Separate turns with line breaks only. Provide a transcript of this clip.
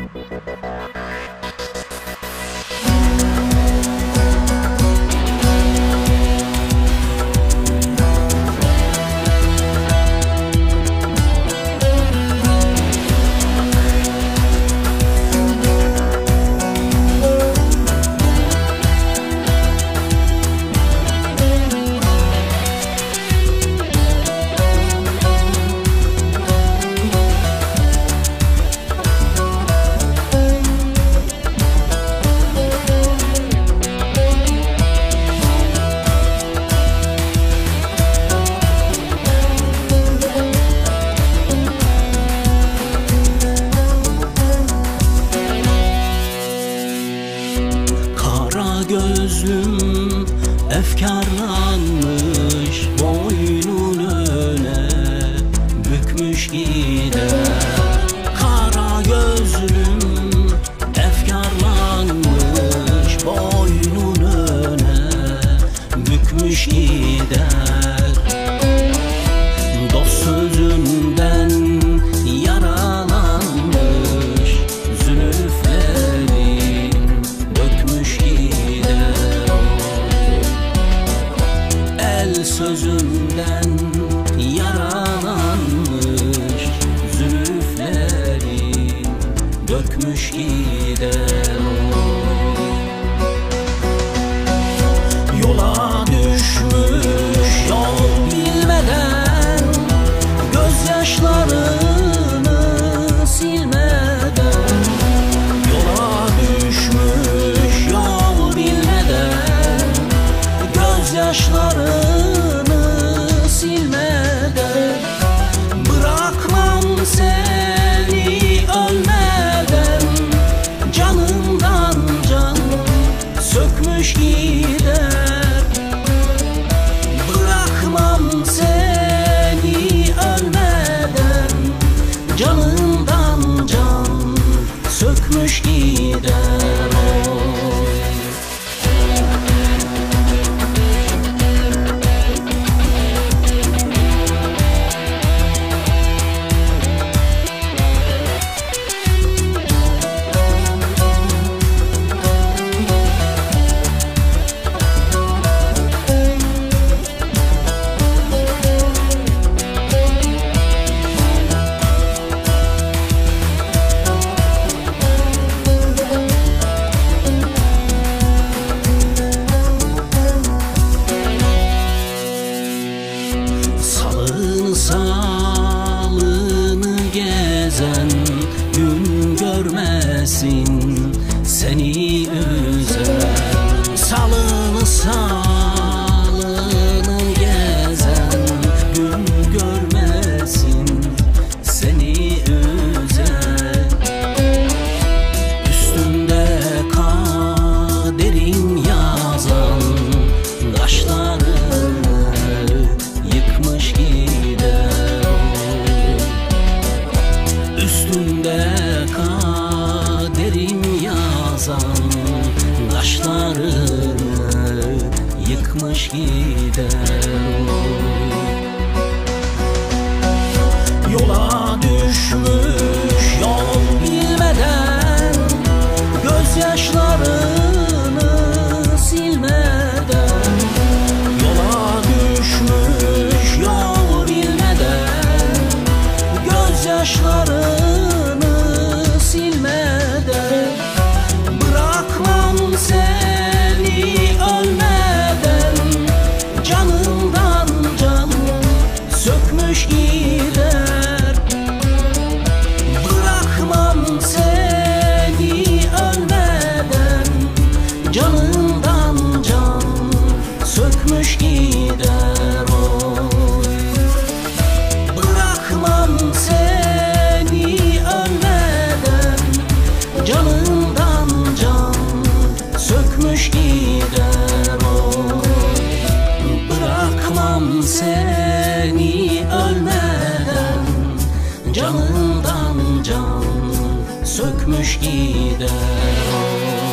Gözlüm efkarlanmış, boynun öne bükmüş gider. Kara gözlüm efkarlanmış, boynun öne bükmüş gider. Dost sözünden yaralanmış, zülüflerin dökmüş gider. El sözünden yaralanmış, zülüflerin dökmüş gider. Yola düşmüş yol bilmeden, gözyaşlarını silmeden. Yola düşmüş yol bilmeden, gözyaşlarını silmeden. Bırakmam seni ölmeden, canımdan can sökmüş gider. Bırakmam seni ölmeden, canımdan can sökmüş gider. Salını gezen gün görmesin seni üzen. Salını gezen gün görmesin seni üzen. Üstünde kaderin yazan kaşlarını yıkmış gider. Üstünde kaderin yazan kaşlarını yıkmış gider. Yola düşmüş yol bilmeden, gözyaşlarını silmeden. Yola düşmüş yol bilmeden, gözyaşlarını silmeden. Bırakmam seni ölmeden, canımdan can sökmüş gider. Bırakmam seni ölmeden, canımdan can sökmüş gider. Bırakmam seni ölmeden, canımdan can sökmüş gider. Bırakmam seni ölmeden, canımdan can sökmüş gider.